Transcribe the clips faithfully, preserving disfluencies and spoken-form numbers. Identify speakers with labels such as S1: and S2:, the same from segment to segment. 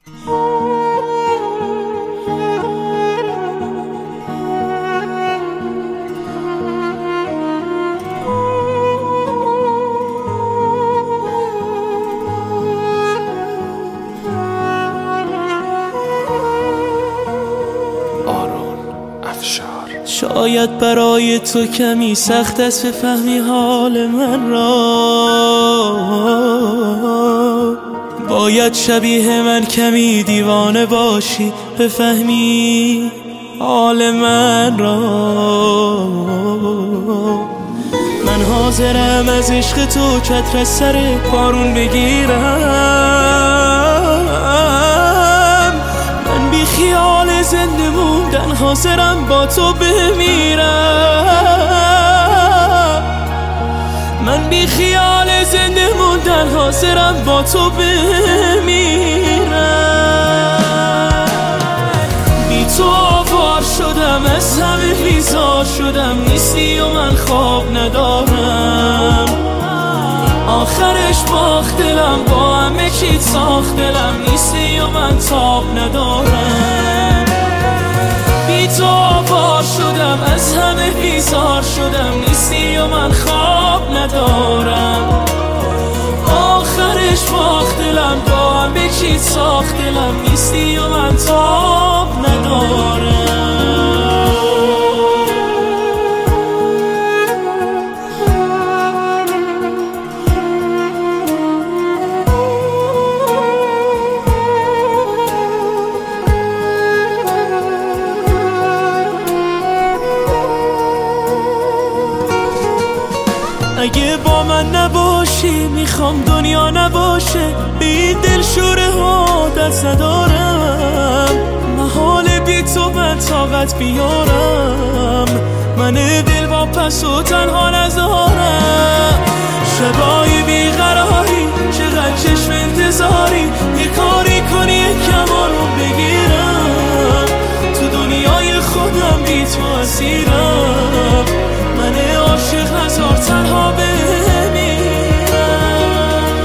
S1: شاید برای تو کمی سخت است بفهمی حال من را، باید شبیه من کمی دیوانه باشی بفهمی حال من را. من حاضرم از عشق تو چتر از سر بارون بگیرم، من بی خیال زنده موندن حاضرم با تو بمیرم، من بی خیال زنده موندن حاضرم با تو بمیرم. بی تو آوار شدم، از همه بیزار شدم، نیستی و من خواب ندارم، آخرش باخت دلم، با همه چیت ساخت دلم، نیستی و من تاب ندارم. بی تو آوار شدم، از همه بیزار شدم، نیستی و من خواب ندارم، آخرش باخت دلم، با همه چیت ساخت دلم، نیستی و من تاب ندارم. اگه با من نباشی میخوام دنیا نباشه، به این دلشوره عادت ندارم، محال بی تو من طاقت بیارم، من دل با پس و تنها نذارم. شبای بیقراری چقدر چشم انتظاری، یه کاری کنی یه کمارو بگیرم، تو دنیای خودم بی تو اسیرم، من عاشق هزار تنها بمیرم.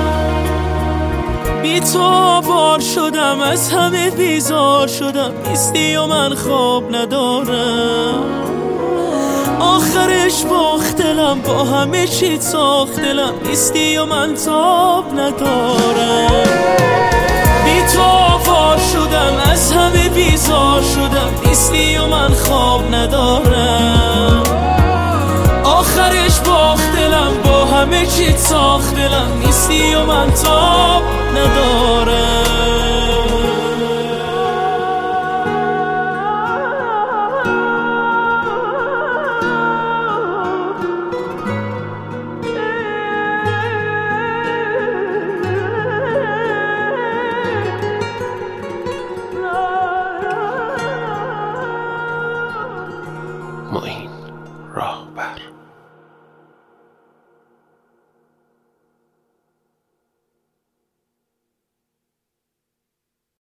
S1: بی تو آوار شدم، از همه بیزار شدم، نیستی و من خواب ندارم، آخرش باخت دلم، با همه چیت ساخت دلم، نیستی و من تاب ندارم. بی تو آوار شدم، از همه بیزار شدم، نیستی و من خواب ندارم، آخرش باخت دلم، با همه چیت ساخت دلم، نیستی و من تاب ندارم.
S2: معین راهبر.